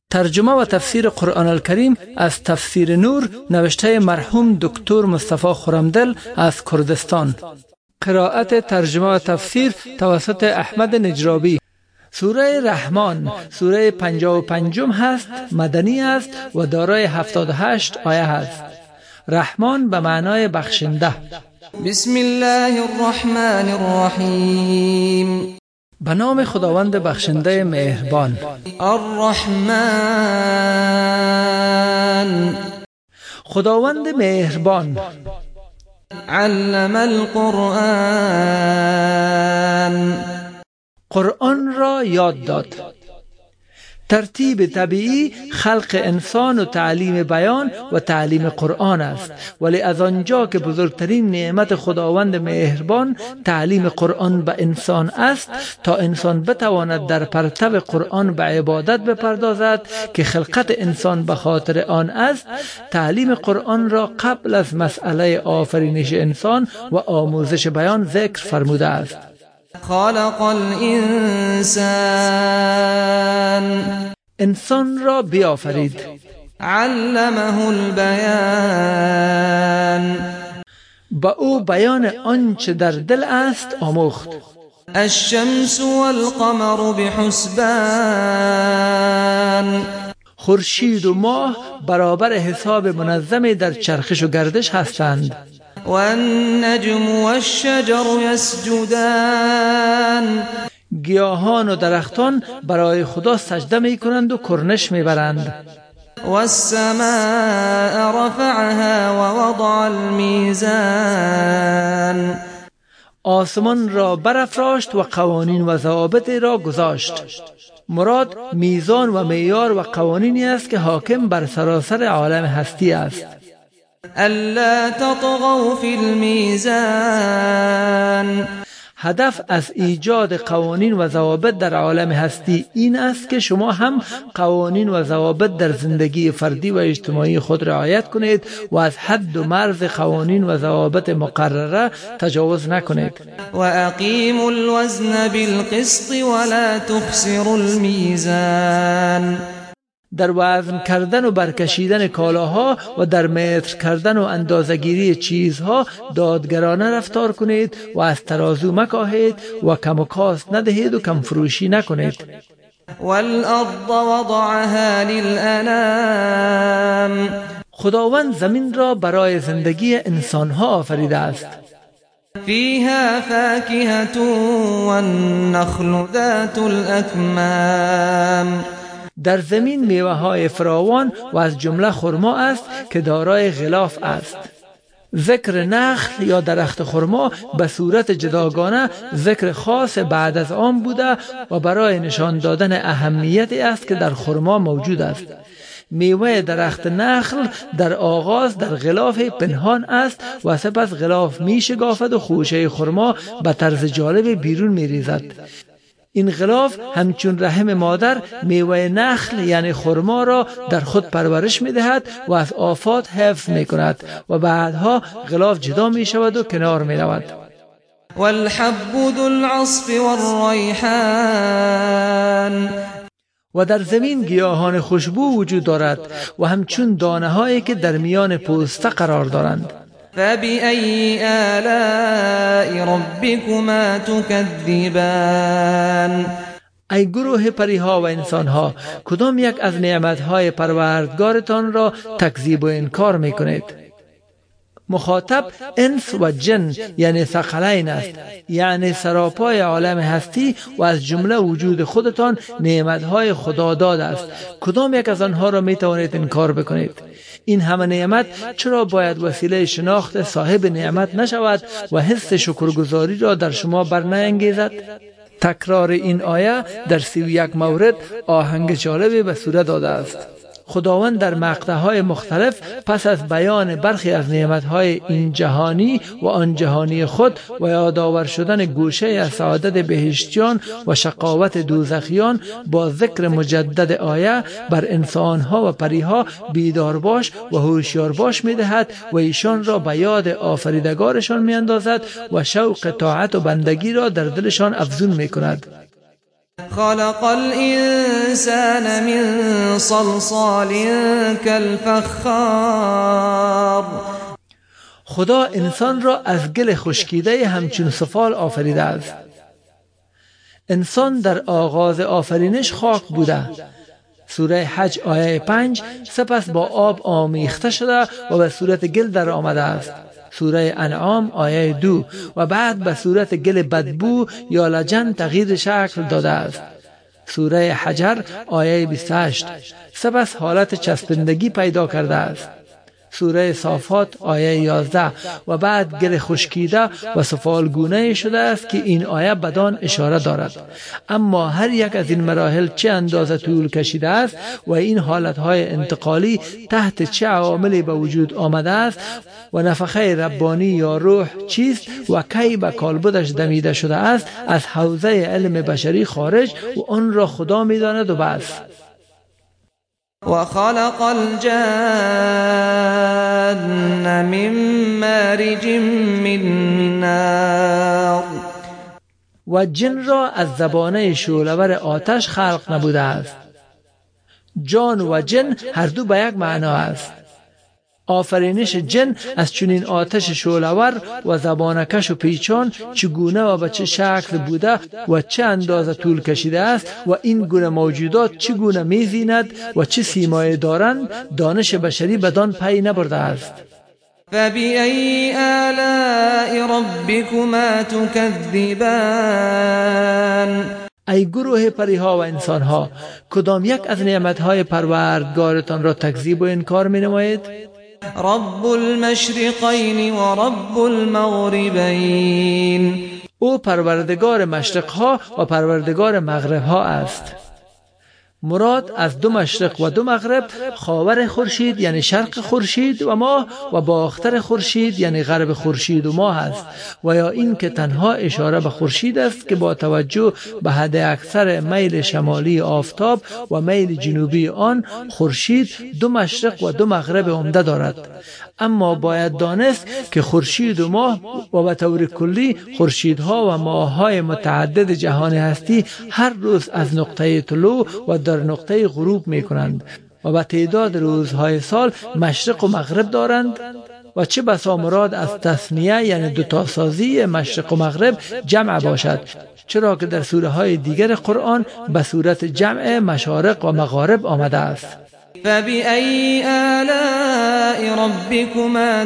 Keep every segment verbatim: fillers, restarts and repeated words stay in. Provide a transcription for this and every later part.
ترجمه و تفسیر قرآن الکریم از تفسیر نور نوشته مرحوم دکتر مصطفی خرمدل از کردستان. قرائت ترجمه و تفسیر توسط احمد نجرابی. سوره رحمان سوره پنجاه و پنجم هست، مدنی است و دارای هفتاد و هشت آیه هست. رحمان به معنای بخشنده. بسم الله الرحمن الرحیم. به نام خداوند بخشنده مهربان. الرحمن، خداوند مهربان. علم القرآن، قرآن را یاد داد. ترتیب طبیعی خلق انسان و تعلیم بیان و تعلیم قرآن است، ولی از آنجا که بزرگترین نعمت خداوند مهربان تعلیم قرآن به انسان است تا انسان بتواند در پرتو قرآن به عبادت بپردازد که خلقت انسان به خاطر آن است، تعلیم قرآن را قبل از مسئله آفرینش انسان و آموزش بیان ذکر فرموده است. خلق الانسان، انسان را بیافرید. علمه البیان، با او بیان آنچه در دل است آموخت. الشمس والقمر بحسبان، خورشید و ماه برابر حساب منظمی در چرخش و گردش هستند. والنجم والشجر يسجدان، گیاهان و درختان برای خدا سجده می کنند و کرنش می برند. والسماء رفعها ووضع الميزان، آسمان را برافراشت و قوانین و ضوابط را گذاشت. مراد میزان و معیار و قوانینی است که حاکم بر سراسر عالم هستی است. الا تطغوا في الميزان، هدف از ایجاد قوانین و ضوابط در عالم هستی این است که شما هم قوانین و ضوابط در زندگی فردی و اجتماعی خود رعایت کنید و از حد و مرز قوانین و ضوابط مقرره تجاوز نکنید. و اقیموا الوزن بالقسط ولا تخسروا الميزان، در وزن کردن و برکشیدن کالاها و در متر کردن و اندازه‌گیری چیزها دادگرانه رفتار کنید و از ترازو مکاهید و کم و کاست ندهید و کم فروشی نکنید. والارض وضعها للانام، خداوند زمین را برای زندگی انسانها آفریده است. فيها فاكهة والنخل ذات الأكمام، در زمین میوه های فراوان و از جمله خرما است که دارای غلاف است. ذکر نخل یا درخت خرما به صورت جداگانه ذکر خاص بعد از آن بوده و برای نشان دادن اهمیتی است که در خرما موجود است. میوه درخت نخل در آغاز در غلاف پنهان است و سپس غلاف می شکافد و خوشه خرما به طرز جالب بیرون می ریزد. این غلاف همچون رحم مادر میوه نخل یعنی خرما را در خود پرورش می دهد و از آفات حفظ می کند و بعدها غلاف جدا می شود و کنار می رود. والحب ذو العصف والریحان، و در زمین گیاهان خوشبو وجود دارد و همچون دانه هایی که در میان پوسته قرار دارند. فبأي آلاء ربكما تكذبان، ای گروه پریها و انسانها، کدام یک از نعمتهای پروردگارتان را تکذیب و انکار میکنید؟ مخاطب انس و جن یعنی ثقلین است، یعنی سراپای عالم هستی و از جمله وجود خودتان نعمتهای خدا داد است. کدام یک از آنها را می توانید انکار بکنید؟ این همه نعمت چرا باید وسیله شناخت صاحب نعمت نشود و حس شکرگزاری را در شما برنیانگیزد؟ تکرار این آیه در سی و یک مورد آهنگ جالبی به صورت داده است. خداوند در مقطع‌های مختلف پس از بیان برخی از نعمت‌های این جهانی و آن جهانی خود و یادآور شدن گوشه از سعادت بهشتیان و شقاوت دوزخیان با ذکر مجدد آیه بر انسان‌ها و پریها بیدار باش و هوشیار باش می‌دهد و ایشان را به یاد آفریدگارشان می‌اندازد و شوق طاعت و بندگی را در دلشان افزون می‌کند. خلق الإنسان من صلصال كالفخار. خدا انسان را از گل خشکیده همچون سفال آفریده است. انسان در آغاز آفرینش خاک بوده. سوره حج آیه پنج سپس با آب آمیخته شده و به صورت گل در آمده است. سوره انعام آیه دو و بعد به صورت گل بدبو یا لجن تغییر شکل داده است. سوره حجر آیه بیست و هشت سپس حالت چسبندگی پیدا کرده است. سوره صافات آیه یازده و بعد گل خشکیده و سفالگونه شده است که این آیه بدان اشاره دارد. اما هر یک از این مراحل چه اندازه طول کشیده است و این حالتهای انتقالی تحت چه عواملی به وجود آمده است و نفخه ربانی یا روح چیست و کی به کالبدش دمیده شده است از حوزه علم بشری خارج و آن را خدا می‌داند و بس. وخلق الجان من مارج من نار. و جن را از زبانه شعله‌ور آتش خلق نبوده است. جان و جن هر دو به یک معنا است. آفرینش جن از چنین آتش شعله‌ور و زبانکش و پیچان چگونه و به چه شکل بوده و چه اندازه طول کشیده است و این گونه موجودات چگونه میزیند و چه سیمایی دارند دانش بشری بدان پی نبرده است. فبأي آلاء ربكما تكذبان. ای گروه پریها و انسانها، کدام یک از نعمتهای پروردگارتان را تکذیب و انکار می نمایید؟ رب المشرقین و رب المغربین. او پروردگار مشرقها و پروردگار مغربها است. مراد از دو مشرق و دو مغرب خاور خورشید یعنی شرق خورشید و ماه و باختر خورشید یعنی غرب خورشید و ماه است و یا این که تنها اشاره به خورشید است که با توجه به حد اکثر میل شمالی آفتاب و میل جنوبی آن خورشید دو مشرق و دو مغرب عمده دارد. اما باید دانست که خورشید و ماه و به طور کلی خورشیدها و ماه‌های متعدد جهان هستی هر روز از نقطه طلوع و در نقطه غروب می کنند و به تعداد روزهای سال مشرق و مغرب دارند و چه بسا مراد از تثنیه یعنی دوتاسازی مشرق و مغرب جمع باشد، چرا که در سوره های دیگر قرآن به صورت جمع مشارق و مغارب آمده است. فبأي آلاء ربكما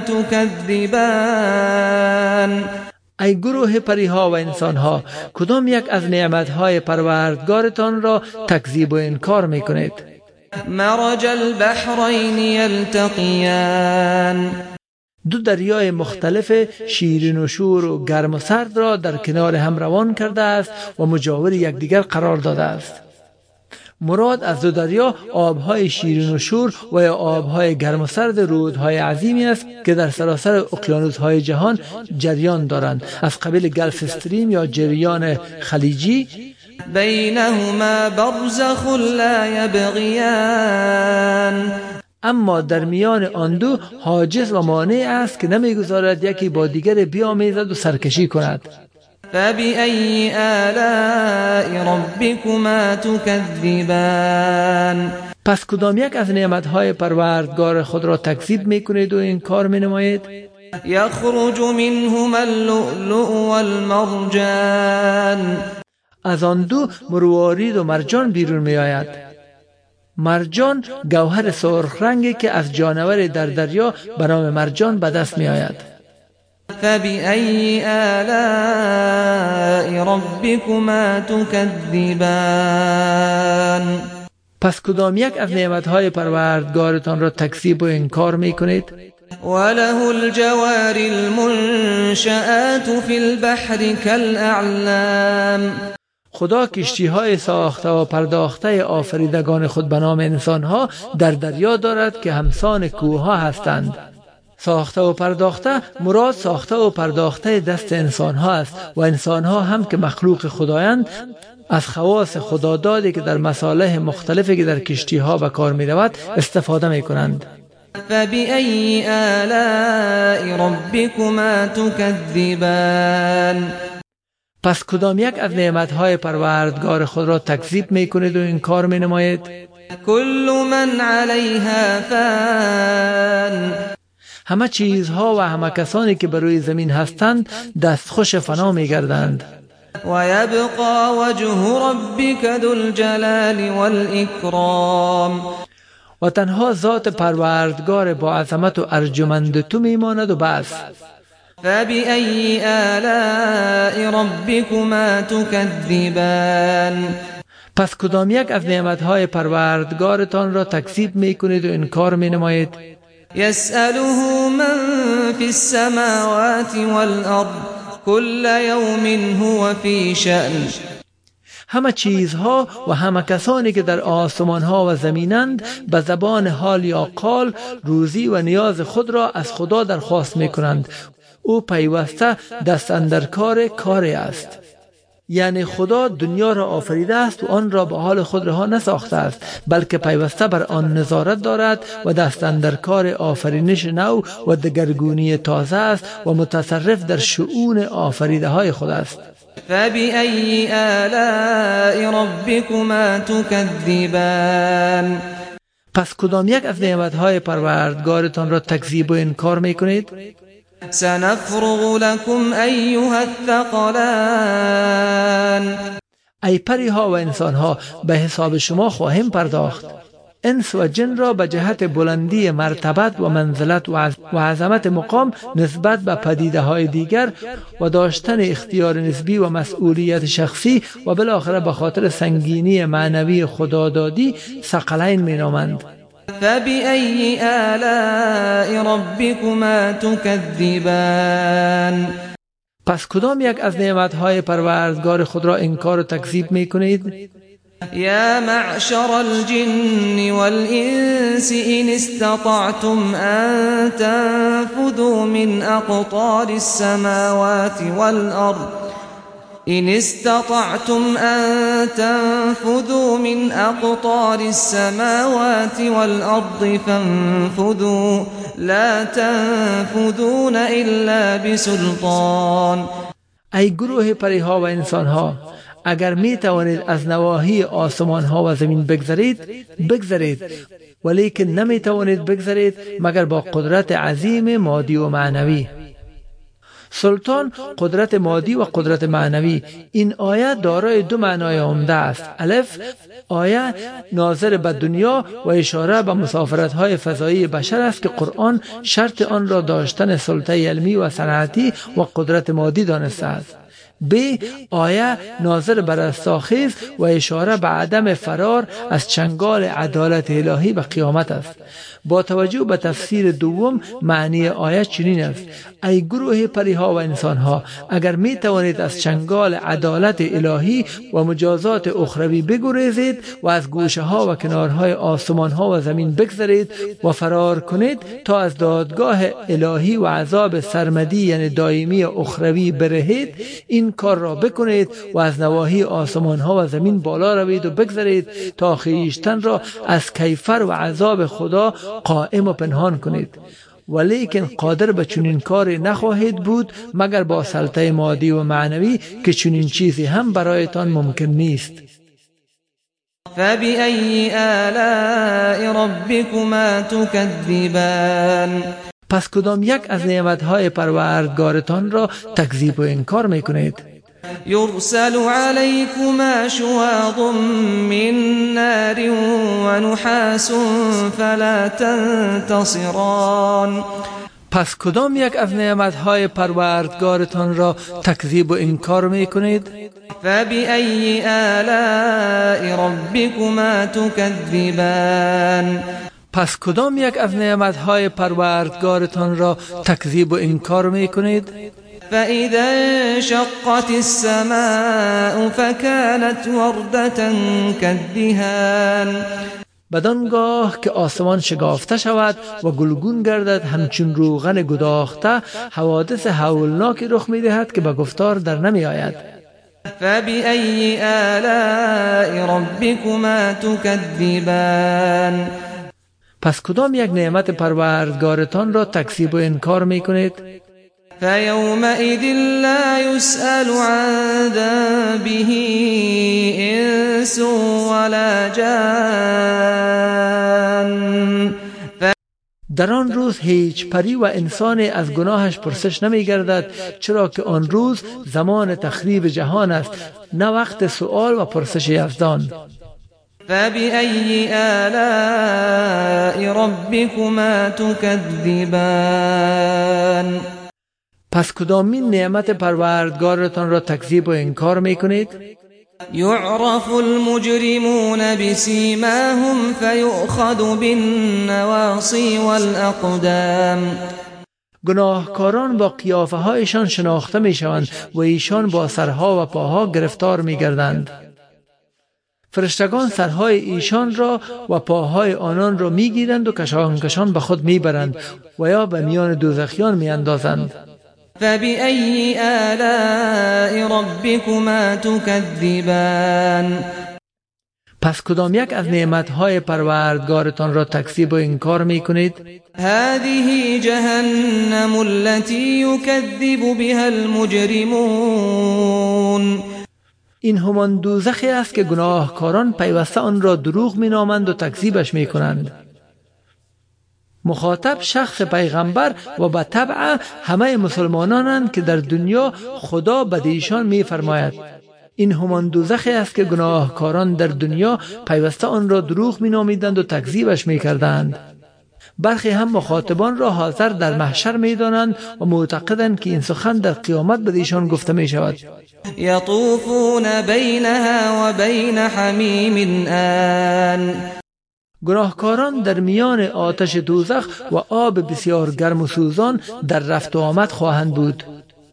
تكذبان. ای گروه پریها و انسانها، کدام یک از نعمتهای پروردگارتان را تکذیب و انکار میکنید؟ مرج البحرین یلتقیان. دو دریای مختلف شیرین و شور و گرم و سرد را در کنار هم روان کرده است و مجاور یکدیگر قرار داده است. مراد از دو دریا آبهای شیرین و شور و یا آبهای گرم و سرد رودهای عظیمی است که در سراسر اقیانوس‌های جهان جریان دارند، از قبیل گلف استریم یا جریان خلیجی. بینهما برزخ لا یبغیان. اما در میان آن دو حاجز و مانع است که نمیگذارد یکی با دیگر بیامیزد و سرکشی کند. فبأي آلاء ربكما تكذبان. پس کدام یک از نعمتهای پروردگار خود را تکذیب میکنید و انکار مینمایید؟ یخرج منهما اللؤلؤ والمرجان. از آن دو مروارید و مرجان بیرون میآید. مرجان گوهر سرخ رنگی که از جانور در دریا به نام مرجان به دست میآید. فبأي آلاء ربكما تكذبان. پس کدام یک از نعمتهای پروردگارتان را تکذیب و انکار میکنید؟ وله الجوار المنشآت في البحر كالأعلام. خدا کشتی‌های ساخته و پرداخته آفریدگان خود به نام انسان‌ها در دریا دارد که همسان کوه‌ها هستند. ساخته و پرداخته مراد ساخته و پرداخته دست انسان‌ها است و انسان‌ها هم که مخلوق خدایند از خواص خدادادی که در مصالح مختلفی که در کشتی‌ها به کار می‌رود استفاده می‌کنند. فبأي آلاء ربكما تكذبان. پس کدام یک از نعمتهای پروردگار خود را تکذیب میکنید و انکار مینمایید؟ كل من عليها فان همه چیزها و همه کسانی که بر روی زمین هستند دستخوش فنا میگردند. ويبقى وجه ربك ذو الجلال والإكرام و تنها ذات پروردگار با عظمت و ارجمند تو میماند و بس. فبأي آلاء ربكما تكذبان پس کدام یک از نعمتهای پروردگارتان را تکذیب میکنید و انکار مینمایید؟ يسأله من في السماوات والأرض كل يوم هو في شأن همه چیزها و همه کسانی که در آسمانها و زمینند به زبان حال یا قال روزی و نیاز خود را از خدا درخواست میکنند. او پیوسته دست اندرکار کاری است. یعنی خدا دنیا را آفریده است و آن را به حال خود رها نساخته است، بلکه پیوسته بر آن نظارت دارد و دست اندرکار آفرینش نو و دگرگونی تازه است و متصرف در شؤون آفریده های خود است. فبأي آلاء ربكما تكذبان پس کدام یک از نعمتهای پروردگارتان را تکذیب و انکار میکنید؟ سنفرغ لكم أيها الثقلان ای پری ها و انسان ها به حساب شما خواهیم پرداخت. انس و جن را به جهت بلندی مرتبت و منزلت و عظمت مقام نسبت به پدیده های دیگر و داشتن اختیار نسبی و مسئولیت شخصی و بالاخره به خاطر سنگینی معنوی خدادادی ثقلین مینامند. فبأي آلاء ربكما تكذبان پس کدام یک از نعمتهای پروردگار خود را انکار و تکذیب میکنید؟ يا معشر الجن والإنس إن استطعتم أن تنفذوا من أقطار السماوات والأرض إن استطعتم أن تنفذوا من أقطار السماوات والأرض فانفذوا لا تنفذون إلا بسلطان ای گروه پریها و انسانها، اگر می توانید از نواحی آسمان ها و زمین بگذرید بگذرید، ولیکن نمی توانید بگذرید مگر با قدرت عظیم مادی و معنوی. سلطان، قدرت مادی و قدرت معنوی. این آیه دارای دو معنای عمده است. الف، آیه ناظر به دنیا و اشاره به مسافرت های فضایی بشر است که قرآن شرط آن را داشتن سلطه علمی و صنعتی و قدرت مادی دانسته است. ب، آیه ناظر بر رستاخیز و اشاره به عدم فرار از چنگال عدالت الهی به قیامت است. با توجه به تفسیر دوم معنی آیه چنین است: ای گروه پریها و انسانها، اگر می توانید از چنگال عدالت الهی و مجازات اخروی بگریزید و از گوشه ها و کنارهای آسمان ها و زمین بگذرید و فرار کنید تا از دادگاه الهی و عذاب سرمدی یعنی دائمی اخروی برهید، این کار را بکنید و از نواحی آسمان ها و زمین بالا روید و بگذرید تا خویشتن را از کیفر و عذاب خدا قائم و پنهان کنید. ولیکن قادر به چنین کاری نخواهید بود مگر با سلطه مادی و معنوی که چنین چیزی هم برایتان ممکن نیست. فبأي آلاء ربكما تكذبان پس کدام یک از نعمتهای پروردگارتان را تکذیب و انکار میکنید؟ يرسل عليكما شواظ من نار ونحاس فلا تنتصران پس کدام یک از نعمتهای پروردگارتان را تکذیب و انکار میکنید؟ فبأي آلاء ربكما تكذبان پس کدام یک از نعمتهای پروردگارتان را تکذیب و انکار میکنید؟ فإذا انشقت السماء فكانت وردة كالدهان بدانگاه که آسمان شگافته شود و گلگون گردد همچون روغن گداخته، حوادث هولناکی رخ میدهد که به گفتار در نمی آید. فبأي آلاء ربكما تكذبان پس کدام یک نعمت پروردگارتان را تکذیب و انکار میکنید؟ فيومئذ لا يسأل عن ذنبه إنس ولا جان. در آن روز هیچ پری و انسان از گناهش پرسش نمی گردد، چرا که آن روز زمان تخریب جهان است، نه وقت سؤال و پرسش یزدان. فبأي آلاء ربكما تكذبان. پس کدامین نعمت پروردگارتان را تکذیب و انکار می کنید؟ يعرف المجرمون بسيماهم فيؤخذ بالنواصي والأقدام. گناهکاران با قیافه هایشان شناخته می شوند و ایشان با سرها و پاها گرفتار می گردند. فرشتگان سرهای ایشان را و پاهای آنان را می گیرند و کشان کشان به خود می برند و یا به میان دوزخیان می اندازند. فبأي آلاء ربكما تكذبان. پس کدام یک از نعمتهای پروردگارتان را تکذیب و انکار می کنید؟ هذه جهنم التي يكذب بها المجرمون. این همان دوزخی است که گناهکاران پیوسته آن را دروغ می نامند و تکذیبش می کنند. مخاطب شخص پیغمبر و به طبع همه مسلمانانند که در دنیا خدا به ایشان می فرماید. این همان دوزخی است که گناهکاران در دنیا پیوسته آن را دروغ می نامیدند و تکذیبش می کردند. برخی هم مخاطبان را حاضر در محشر می دانند و معتقدند که این سخن در قیامت به ایشان گفته می شود. یطوفون بینها و بین حمیم آن. گناهکاران در میان آتش دوزخ و آب بسیار گرم و سوزان در رفت و آمد خواهند بود.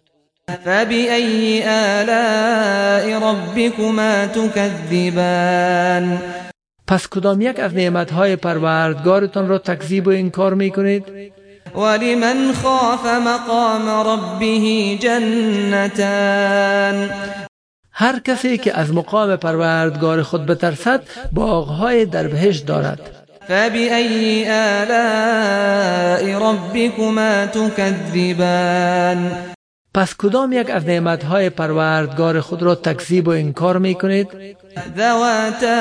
فبأي آلاء ربكما تكذبان. پس کدام یک از نعمتهای پروردگارتان را تکذیب و انکار می کنید؟ ولمن خاف مقام ربه جنتان. هر کسی که از مقام پروردگار خود بترسد باغهای در بهشت دارد. فبأي آلاء ربكما تكذبان. پس کدام یک از نعمتهای پروردگار خود را تکذیب و انکار می کنید؟ ذواتا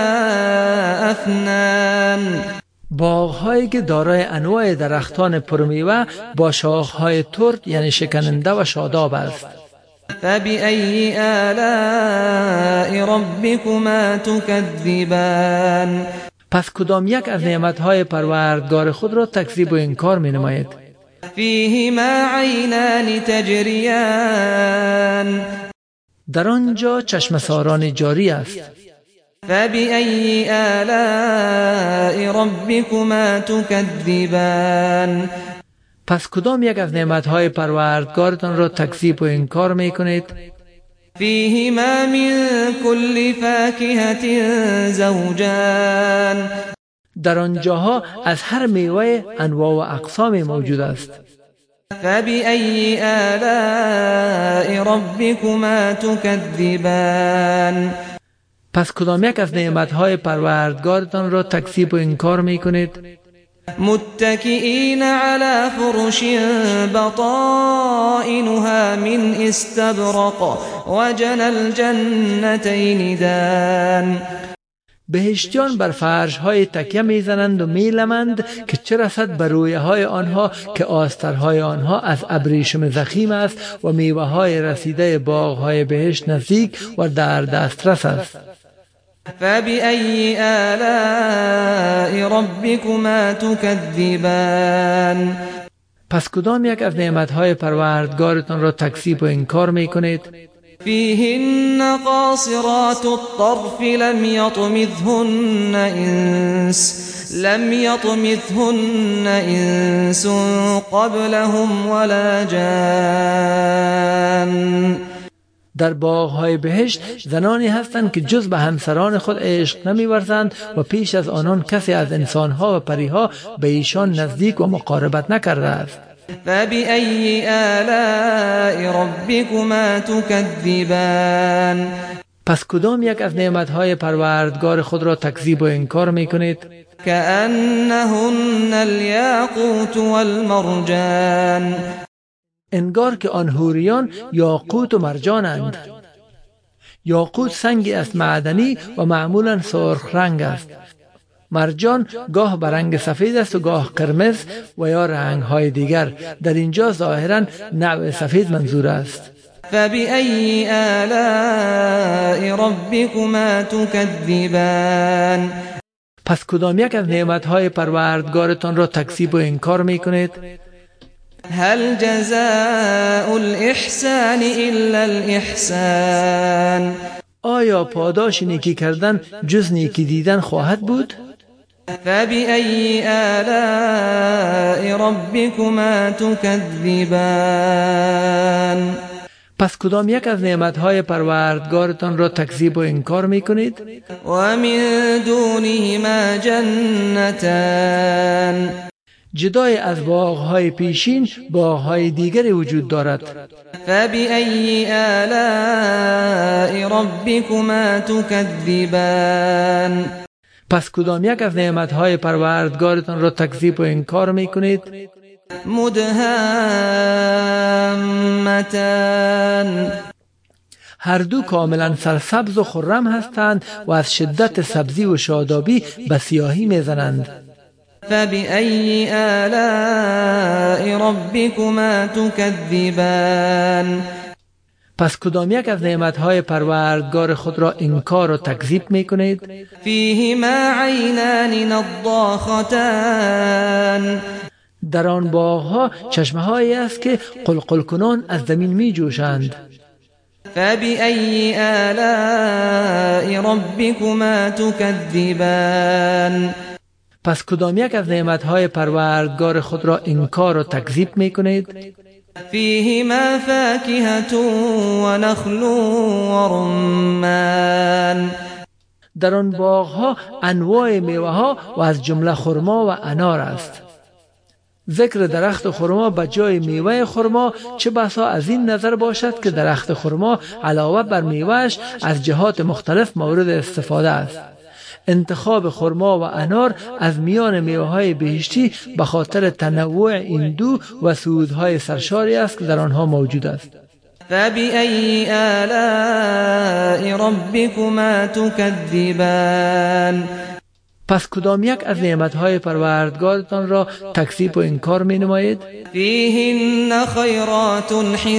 افنان. باغهایی که دارای انواع درختان پرمیوه با شاخهای ترک یعنی شکننده و شاداب است. فبأي آلاء ربكما تكذبان. پس کدام یک از نعمتهای پروردگار خود را تکذیب و انکار می نماید؟ فیهما عینان تجریان. در آنجا چشمساران جاری است. فبأي آلاء ربكما تكذبان. پس کدام یک از نعمتهای پروردگارتان را تکذیب و انکار می کنید؟ فیهما من کل فاکهة زوجان. در آنجاها از هر میوه انواع و اقسام موجود است. فبأي آلاء ربكما تكذبان. پس کدام یک از نعمتهای پروردگارتان را تکذیب و انکار می کنید؟ متكئين على فرش بطائنها من استبرق وجنى الجنتين دان. بهشتیان بر فرش‌های تکیه میزنند و میلمند که چه رسد بر رویهای آنها که آسترهای آنها از ابریشم ضخیم است و میوه‌های رسیده باغ‌های بهشت نزدیک و در دسترس است. فبأي آلاء ربكما تكذبان. پس کدام یک از نعمتهای پروردگارتان را تکذیب و انکار می کنید؟ فيهن قاصرات الطرف لم يطمثهن إنس لم يطمثهن إنس قبلهم ولا جان. در باغ‌های بهشت زنانی هستند که جز به همسران خود عشق نمی‌ورزند و پیش از آنان کسی از انسان‌ها و پری‌ها به ایشان نزدیک و مقاربت نکرده است. فبأي آلاء ربكما تكذبان. پس کدام یک از نعمتهای پروردگار خود را تکذیب و انکار می‌کنید؟ كأنهن الياقوت والمرجان. انگار که آن حوریان یاقوت و مرجانند. یاقوت سنگی است معدنی و معمولا سرخ رنگ است. مرجان گاه به رنگ سفید است و گاه قرمز و یا رنگ های دیگر. در اینجا ظاهرا نوع سفید منظور است. فبأي آلاء ربكما تكذبان. پس کدام یک از نعمتهای پروردگارتان را تکذیب و انکار میکنید؟ هل جزاء الإحسان إلا الإحسان. آیا پاداش نیکی کردن جز نیکی دیدن خواهد بود؟ فبأي آلاء ربكما تكذبان. پس کدام یک از نعمتهای پروردگارتان را تکذیب و انکار میکنید؟ و من دونهما جنتان. جدای از باغهای پیشین باغهای دیگری وجود دارد. فبأي آلاء ربكما تكذبان. پس کدام یک از نعمتهای پروردگارتان را تکذیب و انکار میکنید؟ مدهامتان. هر دو کاملا سرسبز و خرم هستند و از شدت سبزی و شادابی به سیاهی میزنند. فبأي آلاء ربكما تكذبان. پس کدام یک از نعمتهای پروردگار خود را انکار و تکذیب میکنید؟ فیهما عینان نضاختان. در آن باغها چشمه هایی است که قلقل کنان از زمین می جوشند. فبأي آلاء ربكما تكذبان. پس کدام یک از نعمتهای پروردگار خود را انکار و تکذیب میکنید؟ فیهما فاکهة و نخل و رمان. در آن باغها انواع میوه ها و از جمله خرما و انار است. ذکر درخت خرما به جای میوه خرما چه بسا از این نظر باشد که درخت خرما علاوه بر میوهش از جهات مختلف مورد استفاده است. انتخاب خرما و انار از میان میوه‌های بهشتی به خاطر تنوع این دو و سودهای سرشاری است که در آنها موجود است. فبأي آلاء ربكما تكذبان. پس کدام یک از نعمتهای پروردگارتان را تکذیب و انکار می نمایید؟ فیهن خیرات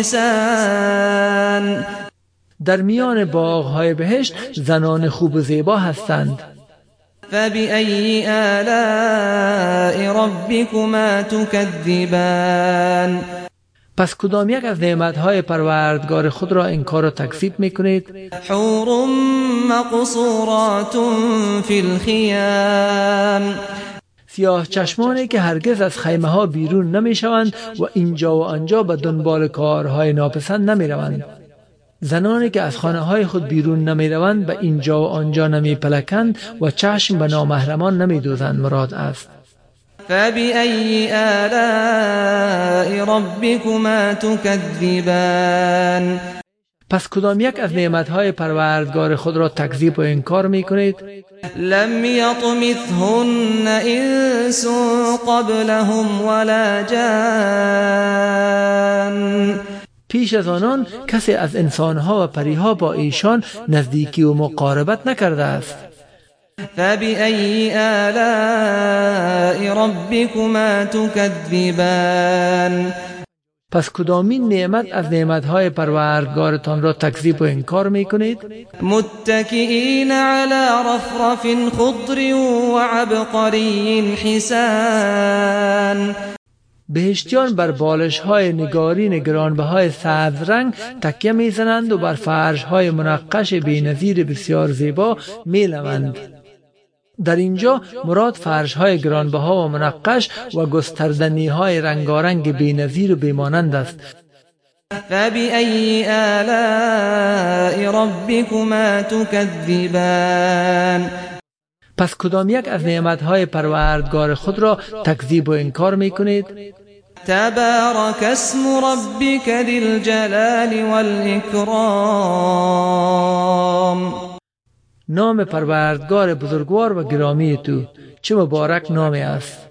حسان. در میان باغهای بهشت زنان خوب و زیبا هستند. فبأي آلاء ربكما تكذبان. پس کدام یک از نعمتهای پروردگار خود را انکار و تکذیب میکنید؟ حور مقصورات فی الخیام. سیاه چشمانی که هرگز از خیمه ها بیرون نمی شوند و اینجا و آنجا به دنبال کارهای ناپسند نمی روند. زنانی که از خانه های خود بیرون نمی روند به اینجا و آنجا نمی پلکند و چشم به نامحرمان نمی دوزند مراد است. فبأي آلاء ربكما تكذبان. پس کدام یک از نعمتهای پروردگار خود را تکذیب و انکار می کنید؟ لم یطمثهن انس قبلهم ولا جان. پیش از آنان کسی از انسانها و پریها با ایشان نزدیکی و مقاربت نکرده است. فبأي آلاء ربكما تكذبان. پس کدامین نعمت از نعمتهای پروردگارتان را تکذیب و انکار می کنید؟ متکئین علی رفرف خضر و عبقری حسان. بهشتیان بر بالش‌های نگارین گرانبهای سبز رنگ تکیه می‌زنند و بر فرش‌های منقش بی‌نظیر بسیار زیبا می‌لوند. در اینجا مراد فرش‌های گرانبها و منقش و گستردنی‌های رنگارنگ بی‌نظیر و بیمانند است. فبأي آلاء ربكما تكذبان. پس کدام یک از نعمتهای پروردگار خود را تکذیب و انکار می‌کنید؟ تبارک اسم ربک ذی الجلال والإکرام. نام پروردگار بزرگوار و گرامی تو چه مبارک نامی است.